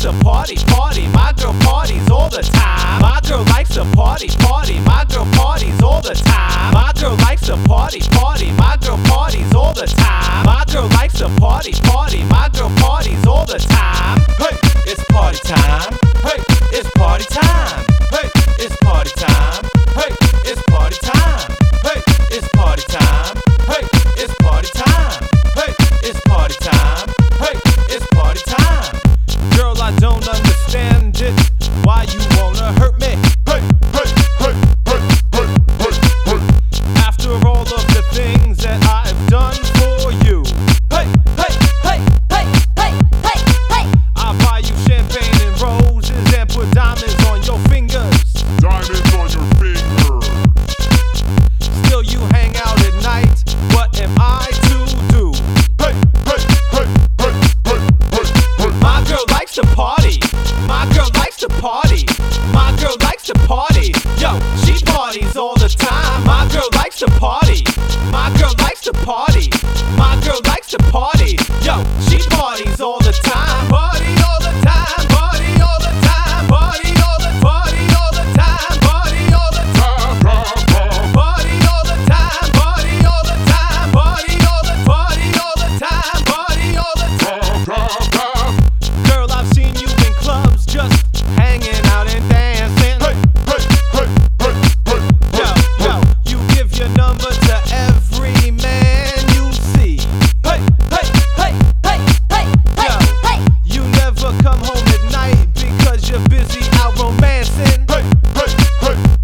to party, party. My girl parties all the time. My girl likes to party, party. My girl parties all the time. My girl likes to party, party. My girl parties all the time. My girl likes to party, party. My girl parties all the time. Hey, it's party time. Hey, it's party time. Hey, it's party time. Hey, it's party time. Hey, it's party time. Hey, it's party time. Hey, it's party time. Hey, it's party time. Girl, I don't understand it. Why you wanna hurt me? Hey, hey, hey, hey, hey, hey, hey. After all of the things that I've done for you. Hey, hey, hey, hey, hey, hey, hey. I'll buy you champagne and roses and put diamonds on your fingers. Diamonds on your fingers. Still you hang out at night. What am I to do? Hey, hey, hey, hey, hey, hey, hey. My girl likes to party. My girl likes to party. My girl likes to party. Yo, she parties all the time. My girl likes to party. My girl likes to party. My girl likes to party. Yo, she parties all the time. Party all the time. Party all the time. Party all the party all the time. Party all the time. Party all the time. Party all the time. Party all the party all the time. Party all the time. Girl, I've seen you in clubs just hanging out and dancing. Hey, hey, hey, hey, hey, Yo, hey, yo, you give your number to every man you see. Hey, hey, hey, hey, hey, hey, hey. You never come home at night because you're busy out romancing. hey, hey, hey,